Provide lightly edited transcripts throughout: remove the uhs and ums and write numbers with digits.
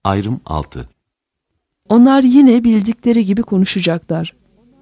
Ayrım 6. Onlar yine bildikleri gibi konuşacaklar.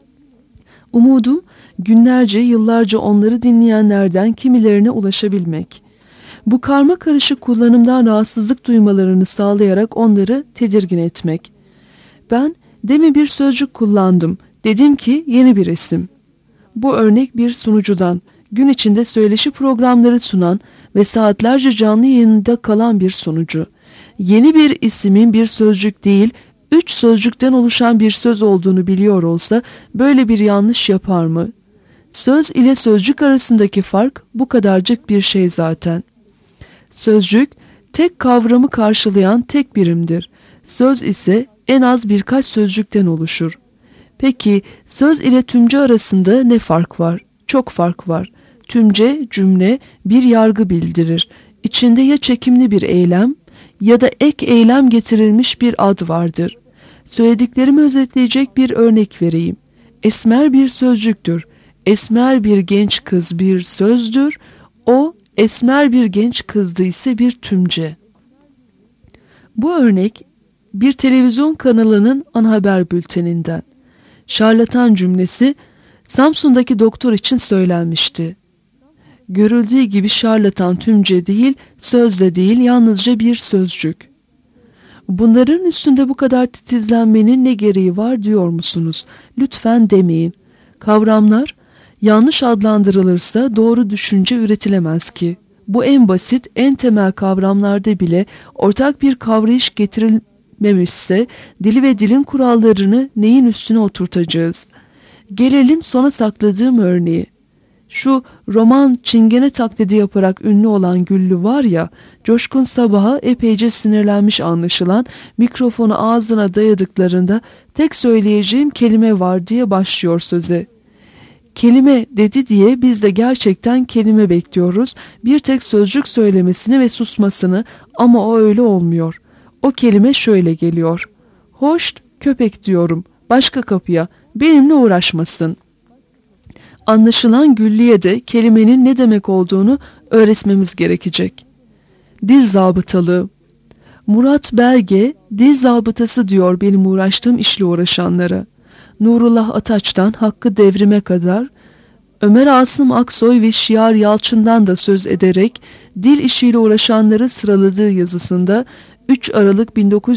Umudum günlerce, yıllarca onları dinleyenlerden kimilerine ulaşabilmek. Bu karma karışık kullanımdan rahatsızlık duymalarını sağlayarak onları tedirgin etmek. Ben demin bir sözcük kullandım. Dedim ki yeni bir isim. Bu örnek bir sunucudan, gün içinde söyleşi programları sunan ve saatlerce canlı yayında kalan bir sunucu. Yeni bir isimin bir sözcük değil, 3 sözcükten oluşan bir söz olduğunu biliyor olsa böyle bir yanlış yapar mı? Söz ile sözcük arasındaki fark bu kadarcık bir şey zaten. Sözcük, tek kavramı karşılayan tek birimdir. Söz ise en az birkaç sözcükten oluşur. Peki söz ile tümce arasında ne fark var? Çok fark var. Tümce, cümle bir yargı bildirir. İçinde ya çekimli bir eylem ya da ek eylem getirilmiş bir ad vardır. Söylediklerimi özetleyecek bir örnek vereyim. Esmer bir sözcüktür. Esmer bir genç kız bir sözdür. O esmer bir genç kızdı ise bir tümce. Bu örnek bir televizyon kanalının ana haber bülteninden. Şarlatan cümlesi Samsun'daki doktor için söylenmişti. Görüldüğü gibi şarlatan tümce değil, söz de değil, yalnızca bir sözcük. Bunların üstünde bu kadar titizlenmenin ne gereği var diyor musunuz? Lütfen demeyin. Kavramlar yanlış adlandırılırsa doğru düşünce üretilemez ki. Bu en basit, en temel kavramlarda bile ortak bir kavrayış getirilmemişse dili ve dilin kurallarını neyin üstüne oturtacağız? Gelelim sona sakladığım örneği. Şu roman çingene taklidi yaparak ünlü olan Güllü var ya, Coşkun Sabah'a epeyce sinirlenmiş anlaşılan, mikrofonu ağzına dayadıklarında tek söyleyeceğim kelime var diye başlıyor söze. Kelime dedi diye biz de gerçekten kelime bekliyoruz, bir tek sözcük söylemesini ve susmasını, ama o öyle olmuyor. O kelime şöyle geliyor. Hoş köpek diyorum, başka kapıya, benimle uğraşmasın. Anlaşılan Güllü'ye de kelimenin ne demek olduğunu öğretmemiz gerekecek. Dil zabıtalığı. Murat Belge dil zabıtası diyor benim uğraştığım işle uğraşanlara. Nurullah Ataç'tan Hakkı Devrim'e kadar, Ömer Asım Aksoy ve Şiar Yalçın'dan da söz ederek dil işiyle uğraşanları sıraladığı yazısında 3 Aralık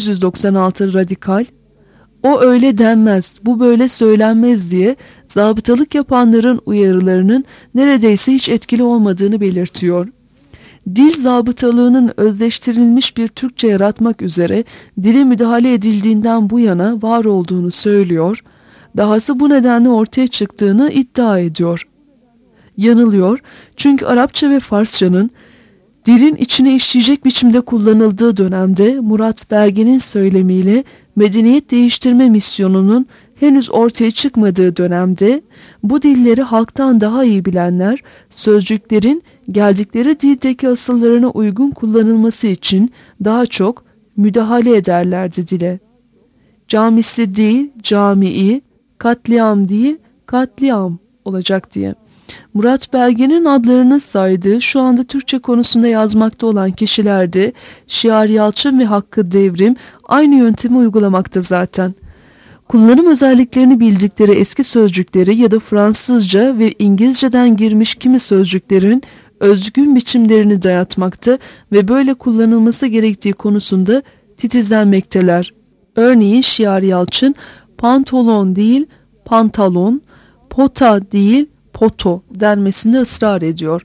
1996 Radikal, o öyle denmez, bu böyle söylenmez diye zabıtalık yapanların uyarılarının neredeyse hiç etkili olmadığını belirtiyor. Dil zabıtalığının özleştirilmiş bir Türkçe yaratmak üzere dile müdahale edildiğinden bu yana var olduğunu söylüyor, dahası bu nedenle ortaya çıktığını iddia ediyor. Yanılıyor, çünkü Arapça ve Farsçanın dilin içine işleyecek biçimde kullanıldığı dönemde Murat Belge'nin söylemiyle medeniyet değiştirme misyonunun henüz ortaya çıkmadığı dönemde bu dilleri halktan daha iyi bilenler sözcüklerin geldikleri dildeki asıllarına uygun kullanılması için daha çok müdahale ederlerdi dile. Camisi değil camii, katliam değil katliam olacak diye. Murat Belge'nin adlarını saydığı şu anda Türkçe konusunda yazmakta olan kişilerde Şiar Yalçın ve Hakkı Devrim aynı yöntemi uygulamakta zaten. Kullanım özelliklerini bildikleri eski sözcükleri ya da Fransızca ve İngilizceden girmiş kimi sözcüklerin özgün biçimlerini dayatmakta ve böyle kullanılması gerektiği konusunda titizlenmekteler. Örneğin Şiar Yalçın pantolon değil pantalon, pota değil poto denmesinde ısrar ediyor.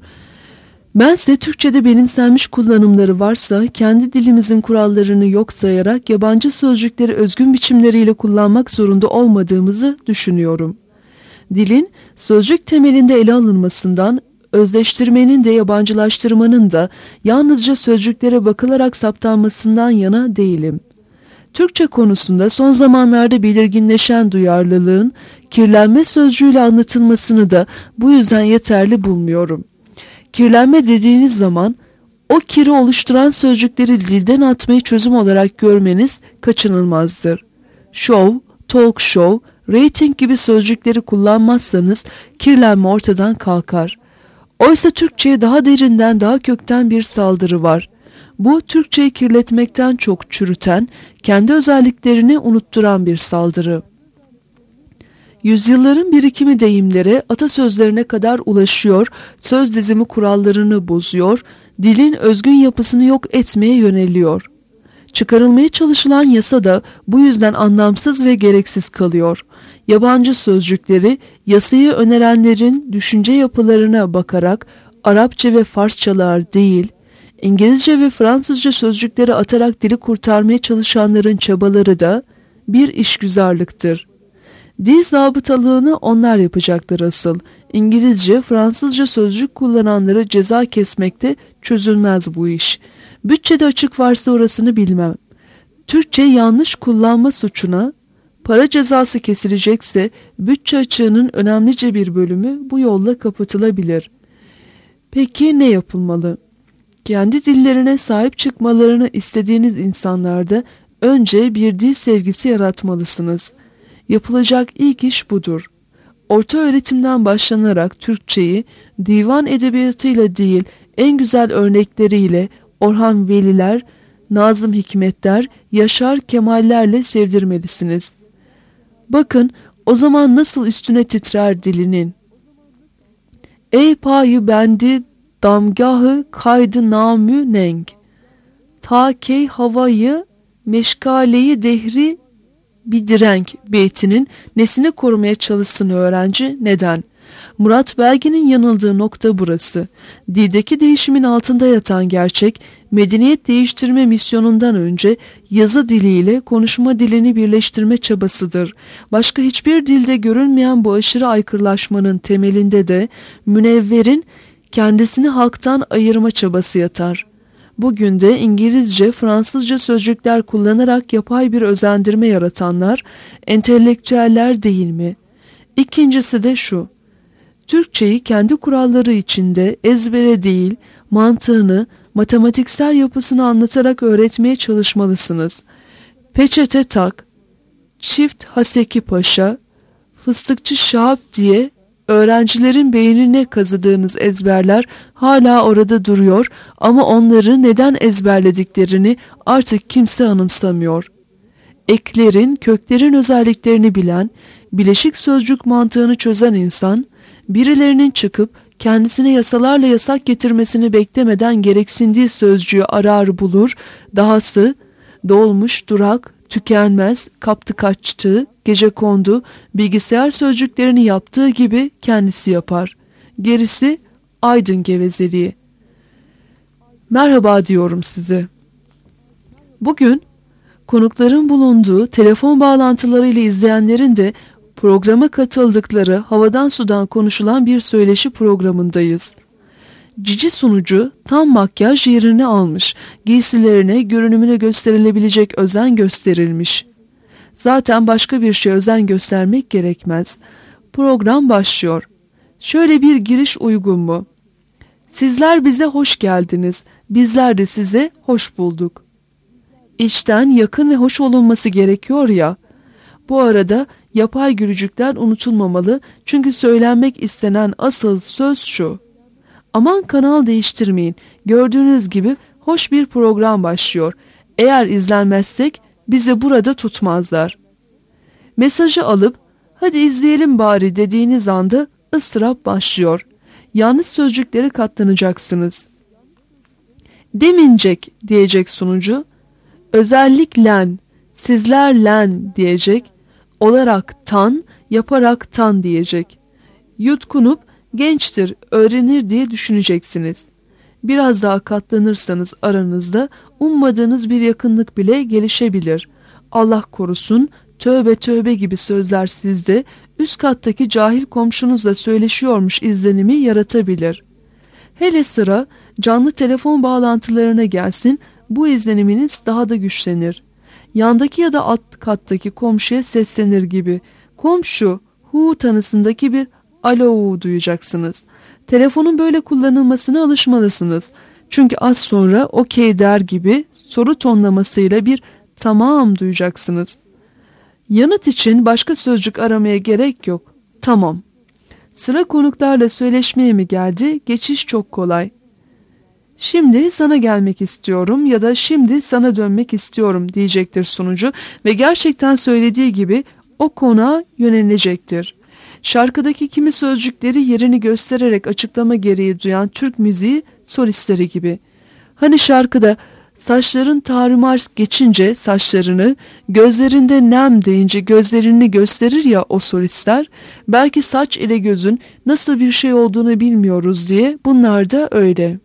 Bense Türkçe'de benimsenmiş kullanımları varsa kendi dilimizin kurallarını yok sayarak yabancı sözcükleri özgün biçimleriyle kullanmak zorunda olmadığımızı düşünüyorum. Dilin sözcük temelinde ele alınmasından, özleştirmenin de yabancılaştırmanın da yalnızca sözcüklere bakılarak saptanmasından yana değilim. Türkçe konusunda son zamanlarda belirginleşen duyarlılığın kirlenme sözcüğüyle anlatılmasını da bu yüzden yeterli bulmuyorum. Kirlenme dediğiniz zaman o kiri oluşturan sözcükleri dilden atmayı çözüm olarak görmeniz kaçınılmazdır. Show, talk show, rating gibi sözcükleri kullanmazsanız kirlenme ortadan kalkar. Oysa Türkçe'ye daha derinden daha kökten bir saldırı var. Bu Türkçeyi kirletmekten çok çürüten, kendi özelliklerini unutturan bir saldırı. Yüzyılların birikimi deyimlere, atasözlerine kadar ulaşıyor, söz dizimi kurallarını bozuyor, dilin özgün yapısını yok etmeye yöneliyor. Çıkarılmaya çalışılan yasa da bu yüzden anlamsız ve gereksiz kalıyor. Yabancı sözcükleri yasayı önerenlerin düşünce yapılarına bakarak Arapça ve Farsçalar değil, İngilizce ve Fransızca sözcükleri atarak dili kurtarmaya çalışanların çabaları da bir işgüzarlıktır. Dil zabıtalığını onlar yapacaktır asıl. İngilizce, Fransızca sözcük kullananlara ceza kesmekte çözülmez bu iş. Bütçede açık varsa orasını bilmem. Türkçe yanlış kullanma suçuna para cezası kesilecekse bütçe açığının önemlice bir bölümü bu yolla kapatılabilir. Peki ne yapılmalı? Kendi dillerine sahip çıkmalarını istediğiniz insanlarda önce bir dil sevgisi yaratmalısınız. Yapılacak ilk iş budur. Orta öğretimden başlanarak Türkçeyi divan edebiyatıyla değil en güzel örnekleriyle Orhan Veliler, Nazım Hikmetler, Yaşar Kemallerle sevdirmelisiniz. Bakın o zaman nasıl üstüne titrer dilinin. Ey payı bendi damgahı kaydı namü neng. Ta key havayı meşgaleyi dehri bir direnk beytinin nesini korumaya çalışsın öğrenci, neden? Murat Belge'nin yanıldığı nokta burası. Dildeki değişimin altında yatan gerçek, medeniyet değiştirme misyonundan önce yazı diliyle konuşma dilini birleştirme çabasıdır. Başka hiçbir dilde görülmeyen bu aşırı aykırılaşmanın temelinde de Münevver'in kendisini halktan ayırma çabası yatar. Bugün de İngilizce, Fransızca sözcükler kullanarak yapay bir özendirme yaratanlar entelektüeller değil mi? İkincisi de şu: Türkçeyi kendi kuralları içinde ezbere değil, mantığını, matematiksel yapısını anlatarak öğretmeye çalışmalısınız. Peçete tak, çift Haseki Paşa, fıstıkçı Şahap diye öğrencilerin beynine kazıdığınız ezberler hala orada duruyor ama onları neden ezberlediklerini artık kimse anımsamıyor. Eklerin, köklerin özelliklerini bilen, bileşik sözcük mantığını çözen insan, birilerinin çıkıp kendisine yasalarla yasak getirmesini beklemeden gereksindiği sözcüğü arar bulur, dahası dolmuş, durak, tükenmez, kaptı kaçtı, gecekondu, bilgisayar sözcüklerini yaptığı gibi kendisi yapar. Gerisi aydın gevezeliği. Merhaba diyorum size. Bugün konukların bulunduğu telefon bağlantılarıyla izleyenlerin de programa katıldıkları havadan sudan konuşulan bir söyleşi programındayız. Cici sunucu tam makyaj yerini almış, giysilerine, görünümüne gösterilebilecek özen gösterilmiş. Zaten başka bir şey özen göstermek gerekmez. Program başlıyor. Şöyle bir giriş uygun mu? Sizler bize hoş geldiniz, bizler de size hoş bulduk. İçten yakın ve hoş olunması gerekiyor ya. Bu arada yapay gülücükler unutulmamalı çünkü söylenmek istenen asıl söz şu: aman kanal değiştirmeyin, gördüğünüz gibi hoş bir program başlıyor. Eğer izlenmezsek bizi burada tutmazlar. Mesajı alıp hadi izleyelim bari dediğiniz anda ıstırap başlıyor. Yanlış sözcükleri katlanacaksınız. Demincek diyecek sunucu, özelliklen, sizlerlen diyecek, olaraktan, yaparaktan diyecek. Yutkunup gençtir, öğrenir diye düşüneceksiniz. Biraz daha katlanırsanız aranızda ummadığınız bir yakınlık bile gelişebilir. Allah korusun, tövbe tövbe gibi sözler sizde üst kattaki cahil komşunuzla söyleşiyormuş izlenimi yaratabilir. Hele sıra canlı telefon bağlantılarına gelsin, bu izleniminiz daha da güçlenir. Yandaki ya da alt kattaki komşuya seslenir gibi komşu hu tanısındaki bir alo duyacaksınız. Telefonun böyle kullanılmasına alışmalısınız. Çünkü az sonra okey der gibi soru tonlamasıyla bir tamam duyacaksınız. Yanıt için başka sözcük aramaya gerek yok. Tamam. Sıra konuklarla söyleşmeye mi geldi? Geçiş çok kolay. Şimdi sana gelmek istiyorum ya da şimdi sana dönmek istiyorum diyecektir sunucu ve gerçekten söylediği gibi o konuğa yönelecektir. Şarkıdaki kimi sözcükleri yerini göstererek açıklama gereği duyan Türk müziği solistleri gibi. Hani şarkıda saçların tarumar geçince saçlarını, gözlerinde nem deyince gözlerini gösterir ya o solistler, belki saç ile gözün nasıl bir şey olduğunu bilmiyoruz diye bunlar da öyle.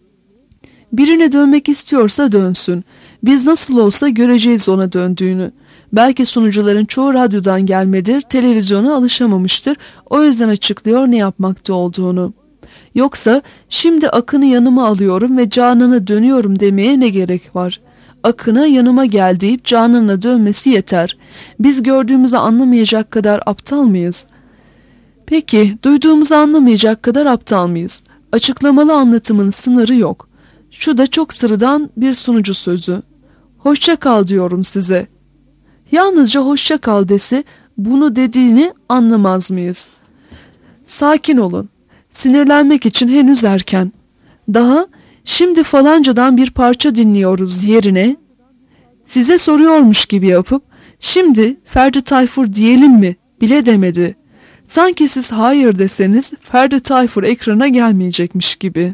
Birine dönmek istiyorsa dönsün. Biz nasıl olsa göreceğiz ona döndüğünü. Belki sunucuların çoğu radyodan gelmedir, televizyona alışamamıştır. O yüzden açıklıyor ne yapmakta olduğunu. Yoksa şimdi Akın'ı yanıma alıyorum ve Canan'a dönüyorum demeye ne gerek var? Akın'a yanıma gel deyip Canan'a dönmesi yeter. Biz gördüğümüzü anlamayacak kadar aptal mıyız? Peki, duyduğumuzu anlamayacak kadar aptal mıyız? Açıklamalı anlatımın sınırı yok. Şu da çok sıradan bir sunucu sözü. Hoşça kal diyorum size. Yalnızca hoşça kal dese bunu dediğini anlamaz mıyız? Sakin olun. Sinirlenmek için henüz erken. Daha şimdi falancadan bir parça dinliyoruz yerine size soruyormuş gibi yapıp şimdi Ferdi Tayfur diyelim mi bile demedi. Sanki siz hayır deseniz Ferdi Tayfur ekrana gelmeyecekmiş gibi.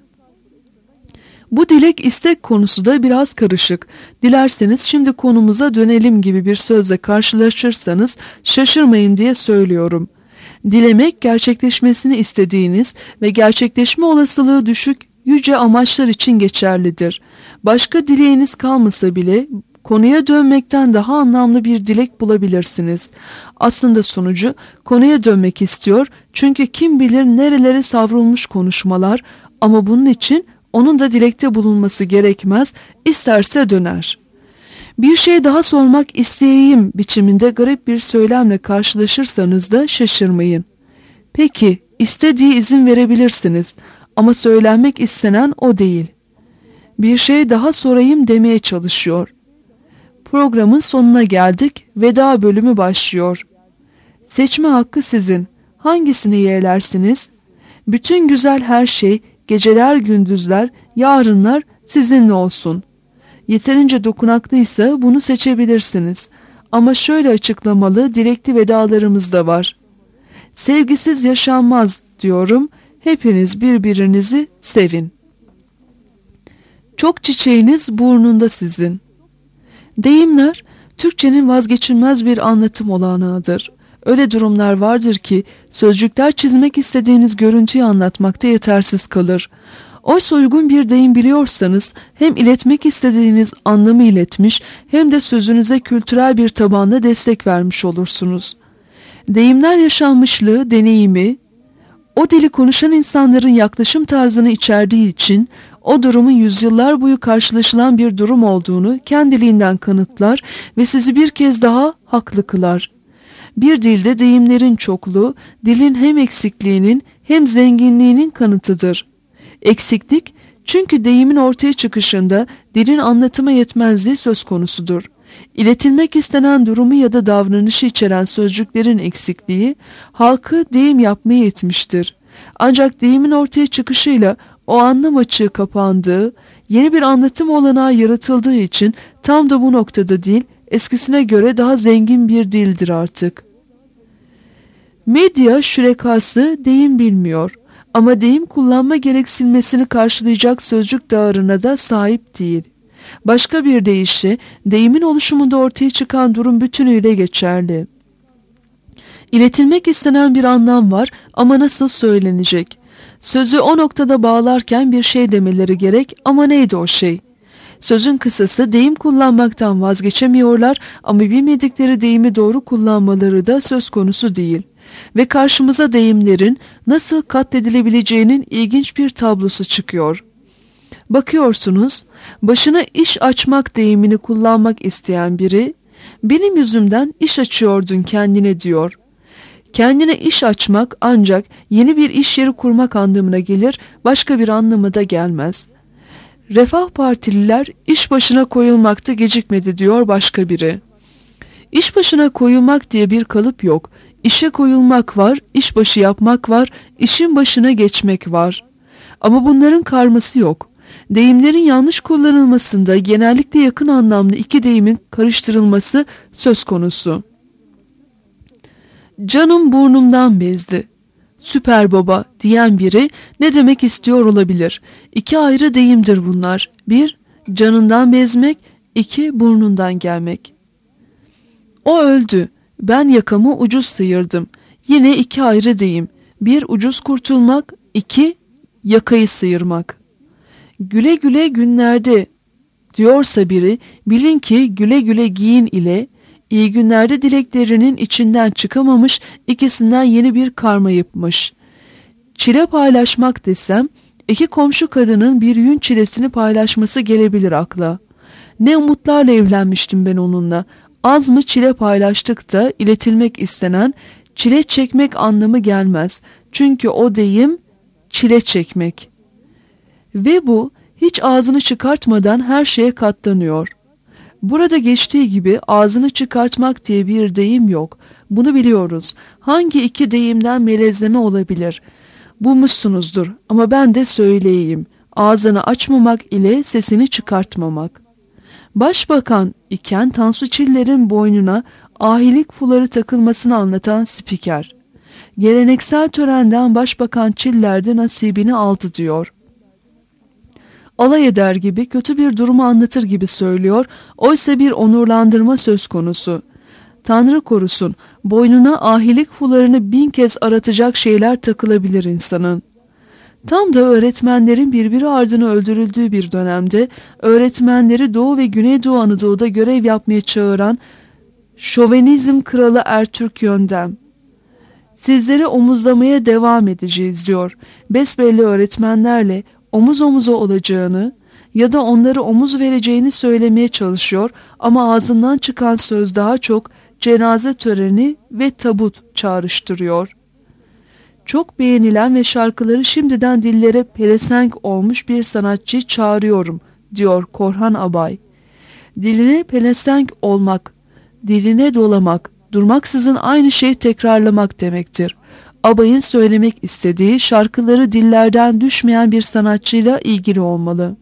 Bu dilek istek konusu da biraz karışık. Dilerseniz şimdi konumuza dönelim gibi bir sözle karşılaşırsanız şaşırmayın diye söylüyorum. Dilemek gerçekleşmesini istediğiniz ve gerçekleşme olasılığı düşük yüce amaçlar için geçerlidir. Başka dileğiniz kalmasa bile konuya dönmekten daha anlamlı bir dilek bulabilirsiniz. Aslında sunucu konuya dönmek istiyor çünkü kim bilir nerelere savrulmuş konuşmalar ama bunun için onun da dilekte bulunması gerekmez, isterse döner. Bir şey daha sormak isteyeyim biçiminde garip bir söylemle karşılaşırsanız da şaşırmayın. Peki, istediği izin verebilirsiniz ama söylenmek istenen o değil. Bir şey daha sorayım demeye çalışıyor. Programın sonuna geldik, veda bölümü başlıyor. Seçme hakkı sizin. Hangisini yeğlersiniz? Bütün güzel her şey, geceler gündüzler, yarınlar sizinle olsun. Yeterince dokunaklıysa bunu seçebilirsiniz. Ama şöyle açıklamalı dilekli vedalarımız da var. Sevgisiz yaşanmaz diyorum, hepiniz birbirinizi sevin. Çok çiçeğiniz burnunda sizin. Deyimler, Türkçenin vazgeçilmez bir anlatım olanağıdır. Öyle durumlar vardır ki sözcükler çizmek istediğiniz görüntüyü anlatmakta yetersiz kalır. Oysa uygun bir deyim biliyorsanız hem iletmek istediğiniz anlamı iletmiş hem de sözünüze kültürel bir tabanda destek vermiş olursunuz. Deyimler yaşanmışlığı, deneyimi, o dili konuşan insanların yaklaşım tarzını içerdiği için o durumun yüzyıllar boyu karşılaşılan bir durum olduğunu kendiliğinden kanıtlar ve sizi bir kez daha haklı kılar. Bir dilde deyimlerin çokluğu, dilin hem eksikliğinin hem zenginliğinin kanıtıdır. Eksiklik, çünkü deyimin ortaya çıkışında dilin anlatıma yetmezliği söz konusudur. İletilmek istenen durumu ya da davranışı içeren sözcüklerin eksikliği, halkı deyim yapmaya itmiştir. Ancak deyimin ortaya çıkışıyla o anlam açığı kapandığı, yeni bir anlatım olanağı yaratıldığı için tam da bu noktada dil, eskisine göre daha zengin bir dildir artık. Medya şürekası deyim bilmiyor ama deyim kullanma gereksinmesini karşılayacak sözcük dağarına da sahip değil. Başka bir deyişle deyimin oluşumunda ortaya çıkan durum bütünüyle geçerli. İletilmek istenen bir anlam var ama nasıl söylenecek? Sözü o noktada bağlarken bir şey demeleri gerek ama neydi o şey? Sözün kısası deyim kullanmaktan vazgeçemiyorlar ama bilmedikleri deyimi doğru kullanmaları da söz konusu değil. Ve karşımıza deyimlerin nasıl katledilebileceğinin ilginç bir tablosu çıkıyor. Bakıyorsunuz, başına iş açmak deyimini kullanmak isteyen biri, benim yüzümden iş açıyordun kendine diyor. Kendine iş açmak ancak yeni bir iş yeri kurmak anlamına gelir, başka bir anlamı da gelmez. Refah Partililer iş başına koyulmakta gecikmedi diyor başka biri. İş başına koyulmak diye bir kalıp yok. İşe koyulmak var, iş başı yapmak var, işin başına geçmek var. Ama bunların karması yok. Deyimlerin yanlış kullanılmasında genellikle yakın anlamlı iki deyimin karıştırılması söz konusu. Canım burnumdan bezdi. Süper baba diyen biri ne demek istiyor olabilir? İki ayrı deyimdir bunlar. Bir, canından bezmek, iki, burnundan gelmek. O öldü. Ben yakamı ucuz sıyırdım. Yine iki ayrı deyim. Bir, ucuz kurtulmak, iki, yakayı sıyırmak. Güle güle günlerde diyorsa biri, bilin ki güle güle giyin ile iyi günlerde dileklerinin içinden çıkamamış, ikisinden yeni bir karma yapmış. Çile paylaşmak desem, iki komşu kadının bir yün çilesini paylaşması gelebilir akla. Ne umutlarla evlenmiştim ben onunla. Az mı çile paylaştık da iletilmek istenen çile çekmek anlamı gelmez. Çünkü o deyim çile çekmek. Ve bu hiç ağzını çıkartmadan her şeye katlanıyor. Burada geçtiği gibi ağzını çıkartmak diye bir deyim yok. Bunu biliyoruz. Hangi iki deyimden melezleme olabilir? Bulmuşsunuzdur ama ben de söyleyeyim. Ağzını açmamak ile sesini çıkartmamak. Başbakan iken Tansu Çiller'in boynuna ahilik fuları takılmasını anlatan spiker. Geleneksel törenden Başbakan Çiller de nasibini aldı diyor. Alay eder gibi, kötü bir durumu anlatır gibi söylüyor, oysa bir onurlandırma söz konusu. Tanrı korusun, boynuna ahilik fularını 1000 kez aratacak şeyler takılabilir insanın. Tam da öğretmenlerin birbiri ardına öldürüldüğü bir dönemde, öğretmenleri Doğu ve Güneydoğu Anadolu'da görev yapmaya çağıran şovenizm kralı Ertürk Yöndem. Sizleri omuzlamaya devam edeceğiz diyor. Besbelli öğretmenlerle omuz omuza olacağını ya da onları omuz vereceğini söylemeye çalışıyor ama ağzından çıkan söz daha çok cenaze töreni ve tabut çağrıştırıyor. Çok beğenilen ve şarkıları şimdiden dillere pelesenk olmuş bir sanatçıyı çağırıyorum diyor Korhan Abay. Diline pelesenk olmak, diline dolamak, durmaksızın aynı şeyi tekrarlamak demektir. Abay'ın söylemek istediği şarkıları dillerden düşmeyen bir sanatçıyla ilgili olmalı.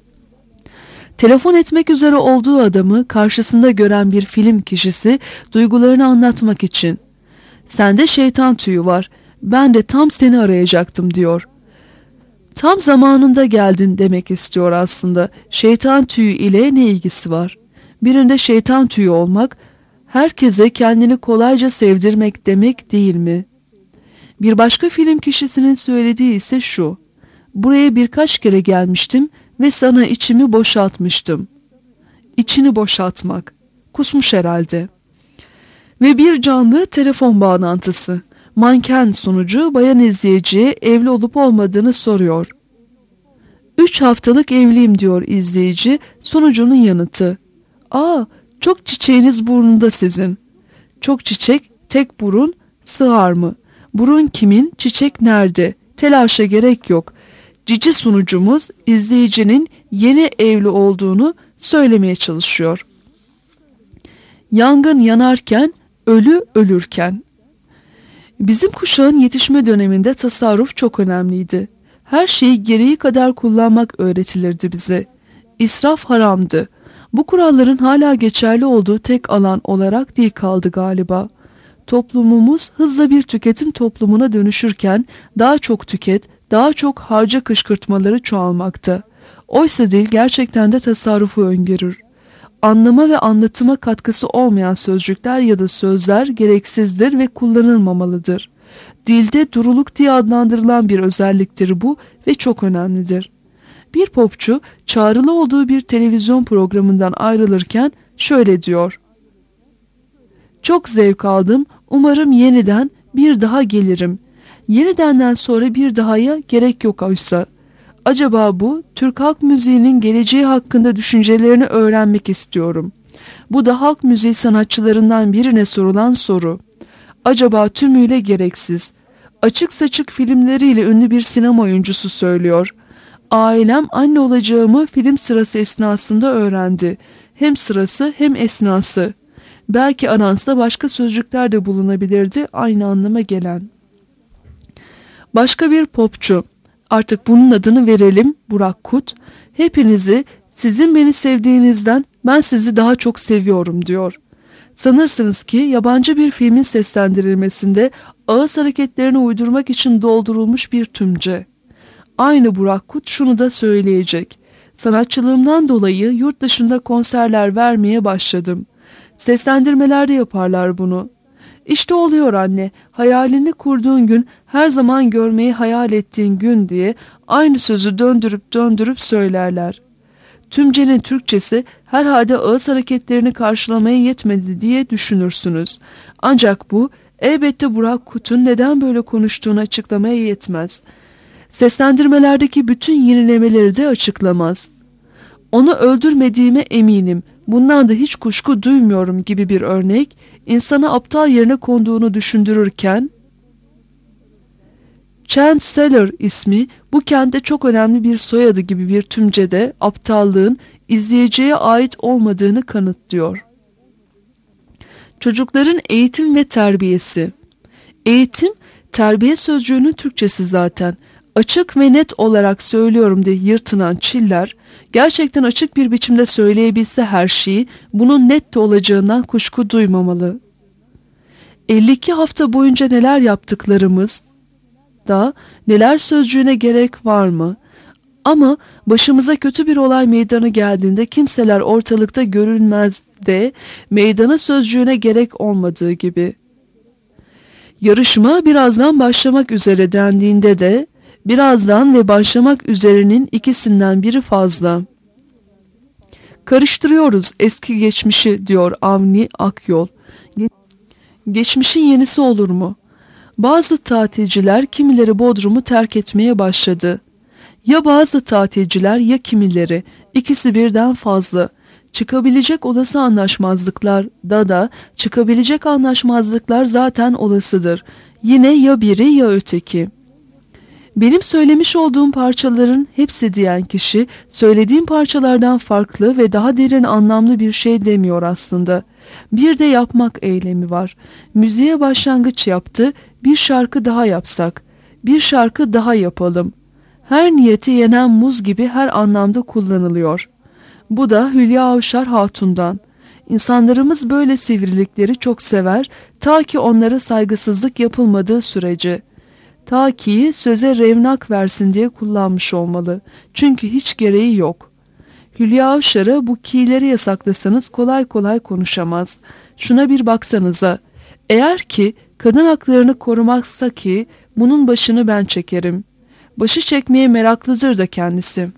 Telefon etmek üzere olduğu adamı karşısında gören bir film kişisi duygularını anlatmak için "Sende şeytan tüyü var, ben de tam seni arayacaktım" diyor. Tam zamanında geldin demek istiyor aslında. Şeytan tüyü ile ne ilgisi var? Birinde şeytan tüyü olmak, herkese kendini kolayca sevdirmek demek değil mi? Bir başka film kişisinin söylediği ise şu: "Buraya birkaç kere gelmiştim ve sana içimi boşaltmıştım." İçini boşaltmak. Kusmuş herhalde. Ve bir canlı telefon bağlantısı. Manken sunucu bayan izleyiciye evli olup olmadığını soruyor. 3 haftalık evliyim diyor izleyici, sunucunun yanıtı. "Aa, çok çiçeğiniz burnunda sizin." Çok çiçek, tek burun, sığar mı? Burun kimin, çiçek nerede? Telaşa gerek yok. Cici sunucumuz izleyicinin yeni evli olduğunu söylemeye çalışıyor. Yangın yanarken, ölü ölürken. Bizim kuşağın yetişme döneminde tasarruf çok önemliydi. Her şeyi gereği kadar kullanmak öğretilirdi bize. İsraf haramdı. Bu kuralların hala geçerli olduğu tek alan olarak değil kaldı galiba. Toplumumuz hızla bir tüketim toplumuna dönüşürken daha çok tüket, daha çok harca kışkırtmaları çoğalmakta. Oysa dil gerçekten de tasarrufu öngörür. Anlama ve anlatıma katkısı olmayan sözcükler ya da sözler gereksizdir ve kullanılmamalıdır. Dilde duruluk diye adlandırılan bir özelliktir bu ve çok önemlidir. Bir popçu çağrılı olduğu bir televizyon programından ayrılırken şöyle diyor: "Çok zevk aldım, umarım yeniden bir daha gelirim. Yenidenden sonra bir dahaya gerek yok oysa." Acaba bu Türk halk müziğinin geleceği hakkında düşüncelerini öğrenmek istiyorum. Bu da halk müziği sanatçılarından birine sorulan soru. Acaba tümüyle gereksiz. Açık saçık filmleriyle ünlü bir sinema oyuncusu söylüyor. "Ailem anne olacağımı film sırası esnasında öğrendi. Hem sırası hem esnası." Belki aranızda başka sözcükler de bulunabilirdi aynı anlama gelen. Başka bir popçu: Artık bunun adını verelim Burak Kut. Hepinizi sizin beni sevdiğinizden ben sizi daha çok seviyorum diyor. Sanırsınız ki yabancı bir filmin seslendirilmesinde ağız hareketlerini uydurmak için doldurulmuş bir tümce. Aynı Burak Kut şunu da söyleyecek. Sanatçılığımdan dolayı yurt dışında konserler vermeye başladım. Seslendirmelerde yaparlar bunu. İşte oluyor anne, hayalini kurduğun gün her zaman görmeyi hayal ettiğin gün diye aynı sözü döndürüp döndürüp söylerler. Tümcenin Türkçesi herhalde ağız hareketlerini karşılamaya yetmedi diye düşünürsünüz. Ancak bu elbette Burak Kut'un neden böyle konuştuğunu açıklamaya yetmez. Seslendirmelerdeki bütün yenilemeleri de açıklamaz. Onu öldürmediğime eminim, bundan da hiç kuşku duymuyorum gibi bir örnek, insana aptal yerine konduğunu düşündürürken, Chancellor ismi bu kentte çok önemli bir soyadı gibi bir tümcede aptallığın izleyiciye ait olmadığını kanıtlıyor. Çocukların eğitim ve terbiyesi. Eğitim, terbiye sözcüğünün Türkçesi zaten. Açık ve net olarak söylüyorum diye yırtınan Çiller, gerçekten açık bir biçimde söyleyebilse her şeyi, bunun net de olacağından kuşku duymamalı. 52 hafta boyunca neler yaptıklarımız da neler sözcüğüne gerek var mı? Ama başımıza kötü bir olay meydana geldiğinde kimseler ortalıkta görünmez de meydana sözcüğüne gerek olmadığı gibi. Yarışma birazdan başlamak üzere dendiğinde de birazdan ve başlamak üzerenin ikisinden biri fazla. Karıştırıyoruz eski geçmişi diyor Avni Akyol. Geçmişin yenisi olur mu? Bazı tatilciler kimileri Bodrum'u terk etmeye başladı. Ya bazı tatilciler ya kimileri, ikisi birden fazla. Çıkabilecek olası anlaşmazlıklar da çıkabilecek anlaşmazlıklar zaten olasıdır. Yine ya biri ya öteki. Benim söylemiş olduğum parçaların hepsi diyen kişi söylediğim parçalardan farklı ve daha derin anlamlı bir şey demiyor aslında. Bir de yapmak eylemi var. Müziğe başlangıç yaptı, bir şarkı daha yapsak, bir şarkı daha yapalım. Her niyeti yenen muz gibi her anlamda kullanılıyor. Bu da Hülya Avşar Hatun'dan. İnsanlarımız böyle sivrilikleri çok sever, ta ki onlara saygısızlık yapılmadığı sürece. Ta ki söze revnak versin diye kullanmış olmalı. Çünkü hiç gereği yok. Hülya Avşar'a bu ki'leri yasaklasanız kolay kolay konuşamaz. Şuna bir baksanıza. Eğer ki kadın haklarını korumaksa ki bunun başını ben çekerim. Başı çekmeye meraklıdır da kendisi.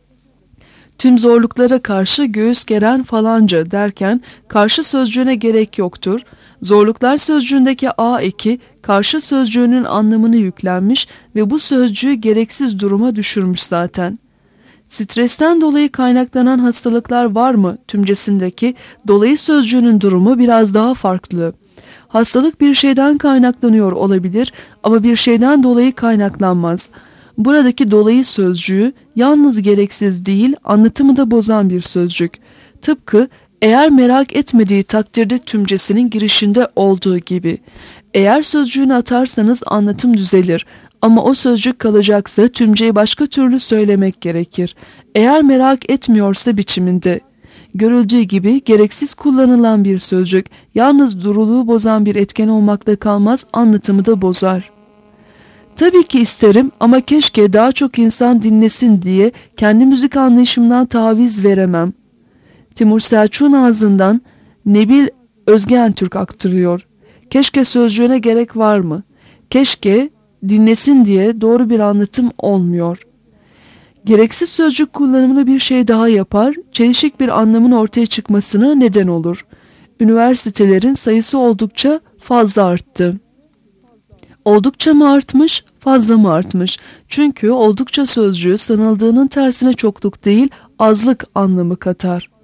Tüm zorluklara karşı göğüs geren falanca derken karşı sözcüğüne gerek yoktur. Zorluklar sözcüğündeki a eki karşı sözcüğünün anlamını yüklenmiş ve bu sözcüğü gereksiz duruma düşürmüş zaten. Stresten dolayı kaynaklanan hastalıklar var mı tümcesindeki dolayı sözcüğünün durumu biraz daha farklı. Hastalık bir şeyden kaynaklanıyor olabilir ama bir şeyden dolayı kaynaklanmaz. Buradaki dolayı sözcüğü yalnız gereksiz değil, anlatımı da bozan bir sözcük. Tıpkı eğer merak etmediği takdirde tümcesinin girişinde olduğu gibi. Eğer sözcüğünü atarsanız anlatım düzelir ama o sözcük kalacaksa tümceyi başka türlü söylemek gerekir. Eğer merak etmiyorsa biçiminde. Görüldüğü gibi gereksiz kullanılan bir sözcük yalnız duruluğu bozan bir etken olmakla kalmaz, anlatımı da bozar. Tabii ki isterim ama keşke daha çok insan dinlesin diye kendi müzik anlayışımdan taviz veremem. Timur Selçuk'un ağzından Nebil Özgentürk aktarıyor. Keşke sözcüğüne gerek var mı? Keşke dinlesin diye doğru bir anlatım olmuyor. Gereksiz sözcük kullanımını bir şey daha yapar, çelişik bir anlamın ortaya çıkmasına neden olur. Üniversitelerin sayısı oldukça fazla arttı. Oldukça mı artmış, fazla mı artmış? Çünkü oldukça sözcüğü sanıldığının tersine çokluk değil, azlık anlamı katar.